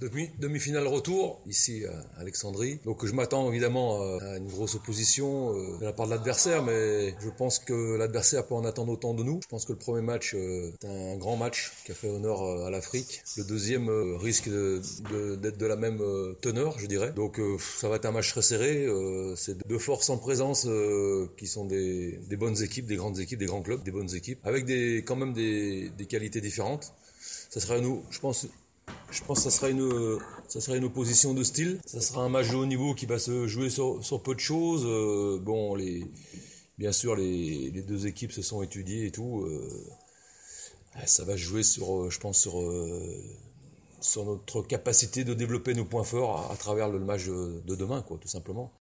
Demi-finale retour, ici à Alexandrie. Donc je m'attends évidemment à une grosse opposition de la part de l'adversaire, mais je pense que l'adversaire peut en attendre autant de nous. Je pense que le premier match est un grand match qui a fait honneur à l'Afrique. Le deuxième risque d'être de la même teneur, je dirais. Donc ça va être un match très serré. C'est deux forces en présence qui sont des bonnes équipes, des grandes équipes, des grands clubs, des bonnes équipes, avec quand même des qualités différentes. Ça sera je pense que ça sera une opposition de style. Ça sera un match de haut niveau qui va se jouer sur peu de choses. Bien sûr, les deux équipes se sont étudiées et tout. Ça va se jouer je pense, sur notre capacité de développer nos points forts à travers le match de demain, quoi, tout simplement.